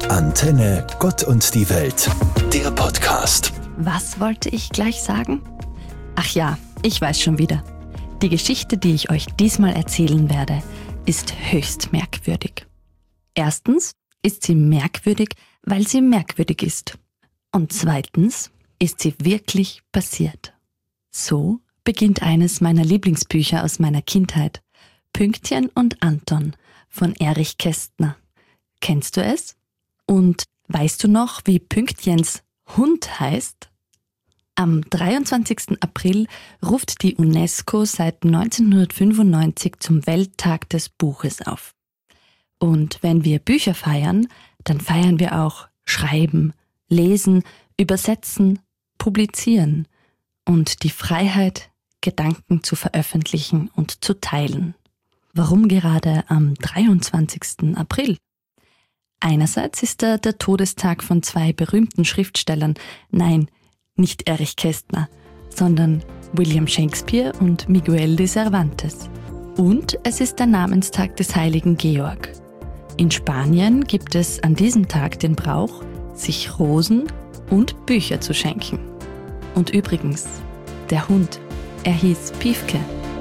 Antenne Gott und die Welt, der Podcast. Was wollte ich gleich sagen? Ach ja, ich weiß schon wieder. Die Geschichte, die ich euch diesmal erzählen werde, ist höchst merkwürdig. Erstens ist sie merkwürdig, weil sie merkwürdig ist. Und zweitens ist sie wirklich passiert. So beginnt eines meiner Lieblingsbücher aus meiner Kindheit, Pünktchen und Anton von Erich Kästner. Kennst du es? Und weißt du noch, wie Pünktchens Hund heißt? Am 23. April ruft die UNESCO seit 1995 zum Welttag des Buches auf. Und wenn wir Bücher feiern, dann feiern wir auch Schreiben, Lesen, Übersetzen, Publizieren und die Freiheit, Gedanken zu veröffentlichen und zu teilen. Warum gerade am 23. April? Einerseits ist der Todestag von zwei berühmten Schriftstellern, nein, nicht Erich Kästner, sondern William Shakespeare und Miguel de Cervantes. Und es ist der Namenstag des heiligen Georg. In Spanien gibt es an diesem Tag den Brauch, sich Rosen und Bücher zu schenken. Und übrigens, der Hund, er hieß Piefke.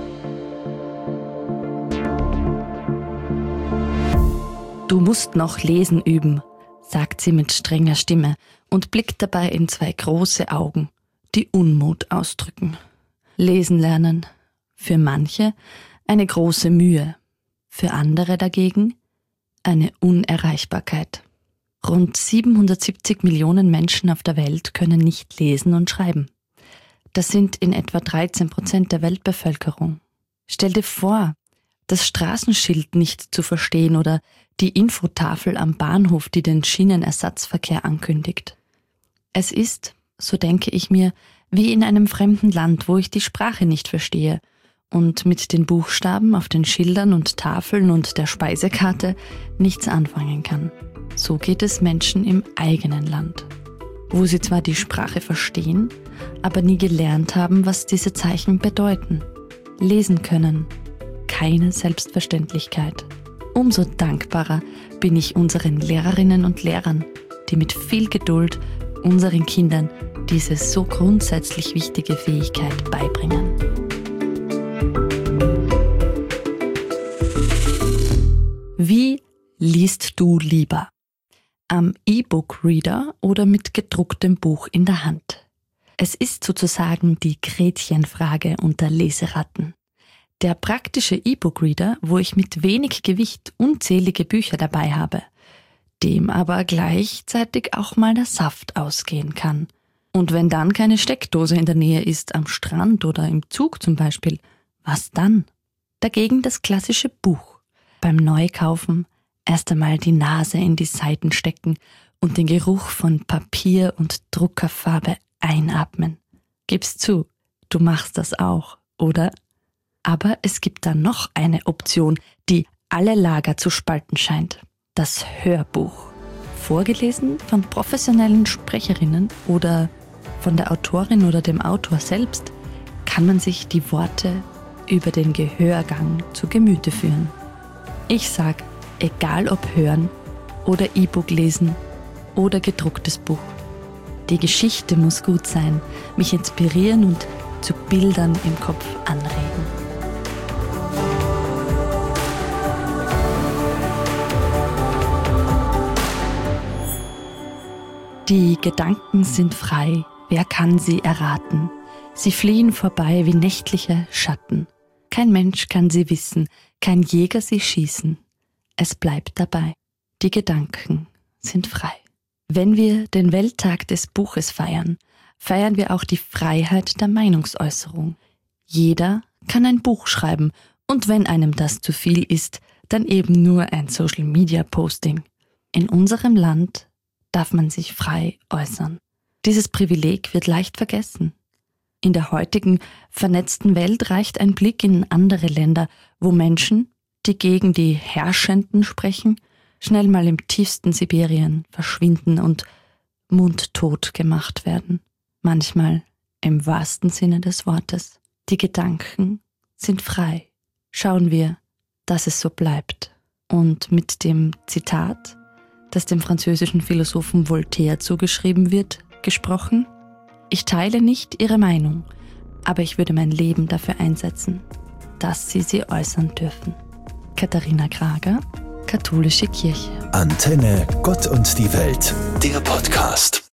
Du musst noch lesen üben, sagt sie mit strenger Stimme und blickt dabei in zwei große Augen, die Unmut ausdrücken. Lesen lernen, für manche eine große Mühe, für andere dagegen eine Unerreichbarkeit. Rund 770 Millionen Menschen auf der Welt können nicht lesen und schreiben. Das sind in etwa 13% der Weltbevölkerung. Stell dir vor, das Straßenschild nicht zu verstehen oder die Infotafel am Bahnhof, die den Schienenersatzverkehr ankündigt. Es ist, so denke ich mir, wie in einem fremden Land, wo ich die Sprache nicht verstehe und mit den Buchstaben auf den Schildern und Tafeln und der Speisekarte nichts anfangen kann. So geht es Menschen im eigenen Land, wo sie zwar die Sprache verstehen, aber nie gelernt haben, was diese Zeichen bedeuten. Lesen können. Keine Selbstverständlichkeit. Umso dankbarer bin ich unseren Lehrerinnen und Lehrern, die mit viel Geduld unseren Kindern diese so grundsätzlich wichtige Fähigkeit beibringen. Wie liest du lieber? Am E-Book-Reader oder mit gedrucktem Buch in der Hand? Es ist sozusagen die Gretchenfrage unter Leseratten. Der praktische E-Book-Reader, wo ich mit wenig Gewicht unzählige Bücher dabei habe, dem aber gleichzeitig auch mal der Saft ausgehen kann. Und wenn dann keine Steckdose in der Nähe ist, am Strand oder im Zug zum Beispiel, was dann? Dagegen das klassische Buch. Beim Neukaufen erst einmal die Nase in die Seiten stecken und den Geruch von Papier und Druckerfarbe einatmen. Gib's zu, du machst das auch, oder? Aber es gibt da noch eine Option, die alle Lager zu spalten scheint. Das Hörbuch. Vorgelesen von professionellen Sprecherinnen oder von der Autorin oder dem Autor selbst, kann man sich die Worte über den Gehörgang zu Gemüte führen. Ich sag, egal ob hören oder E-Book lesen oder gedrucktes Buch. Die Geschichte muss gut sein, mich inspirieren und zu Bildern im Kopf anregen. Die Gedanken sind frei, wer kann sie erraten? Sie fliehen vorbei wie nächtliche Schatten. Kein Mensch kann sie wissen, kein Jäger sie schießen. Es bleibt dabei, die Gedanken sind frei. Wenn wir den Welttag des Buches feiern, feiern wir auch die Freiheit der Meinungsäußerung. Jeder kann ein Buch schreiben und wenn einem das zu viel ist, dann eben nur ein Social-Media-Posting. In unserem Land darf man sich frei äußern. Dieses Privileg wird leicht vergessen. In der heutigen vernetzten Welt reicht ein Blick in andere Länder, wo Menschen, die gegen die Herrschenden sprechen, schnell mal im tiefsten Sibirien verschwinden und mundtot gemacht werden. Manchmal im wahrsten Sinne des Wortes. Die Gedanken sind frei. Schauen wir, dass es so bleibt. Und mit dem Zitat: das dem französischen Philosophen Voltaire zugeschrieben wird, gesprochen: Ich teile nicht Ihre Meinung, aber ich würde mein Leben dafür einsetzen, dass Sie äußern dürfen. Katharina Krager, Katholische Kirche. Antenne Gott und die Welt, der Podcast.